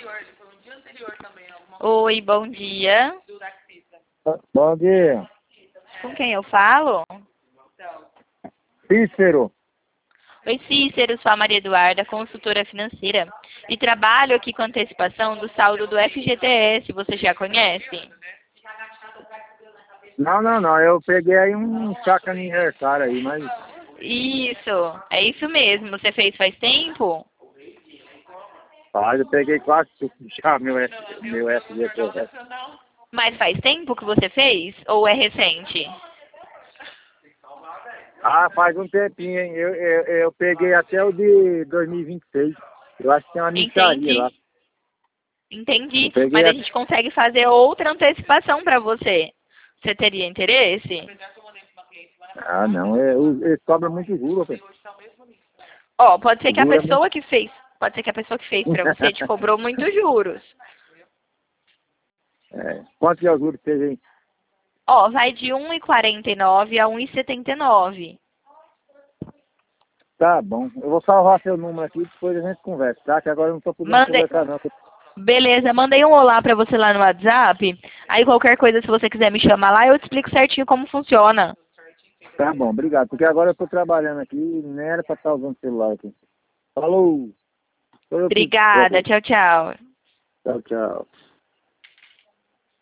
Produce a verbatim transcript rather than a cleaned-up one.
Oi, bom dia. Bom dia. Com quem eu falo? Cícero. Oi, Cícero, sou a Maria Eduarda, consultora financeira. E trabalho aqui com antecipação do saldo do F G T S. Você já conhece? Não, não, não. Eu peguei aí um saco aniversário aí, mas... Isso, é isso mesmo. Você fez faz tempo? Ah, eu peguei quase tudo já, meu, F- meu F G T S. Mas faz tempo que você fez? Ou é recente? Ah, faz um tempinho, hein? Eu, eu, eu peguei até o de dois mil e vinte e seis. Eu acho que tem uma micharia lá. Entendi. Entendi. Eu peguei Mas a a... gente consegue fazer outra antecipação para você. Você teria interesse? Ah, não. É, o- ele cobra muito juro, velho. Ó, pode ser O que a juro é muito... pessoa que fez, pode ser que a pessoa que fez para você te cobrou muitos juros. É. Quanto é o juro que fez aí? Ó, vai de um e quarenta e nove a um e setenta e nove. Tá bom. Eu vou salvar seu número aqui e depois a gente conversa, tá? Que agora eu não tô podendo Mandei. conversar, não. Beleza, mandei um olá pra você lá no WhatsApp. Aí qualquer coisa, se você quiser me chamar lá, eu te explico certinho como funciona. Tá bom, obrigado. Porque agora eu tô trabalhando aqui e nem era pra estar usando o celular aqui. Falou! Sou eu que- Obrigada, tchau, tchau. Tchau, tchau.